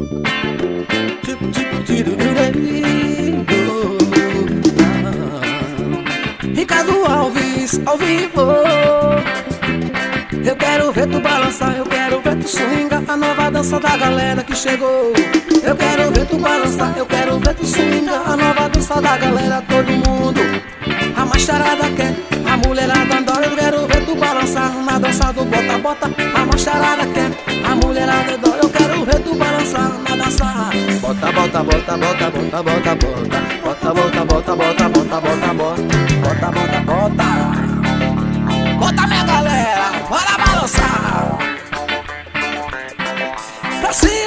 Ricardo Alves, ao vivo. Eu quero ver tu balançar, eu quero ver tu swingar, a nova dança da galera que chegou. Eu quero ver tu balançar, eu quero ver tu swingar, a nova dança da galera, todo mundo. A macharada quer, a mulherada adora. Eu quero ver tu balançar na dança do bota, bota. A macharada quer, a mulherada adora. Eu quero ver tu balançar na dança. Bota, bota, bota, bota, bota, bota, bota. Bota, bota, bota, bota, bota, bota, bota. Bota, bota, bota. Bota, minha galera, bora balançar pra cima.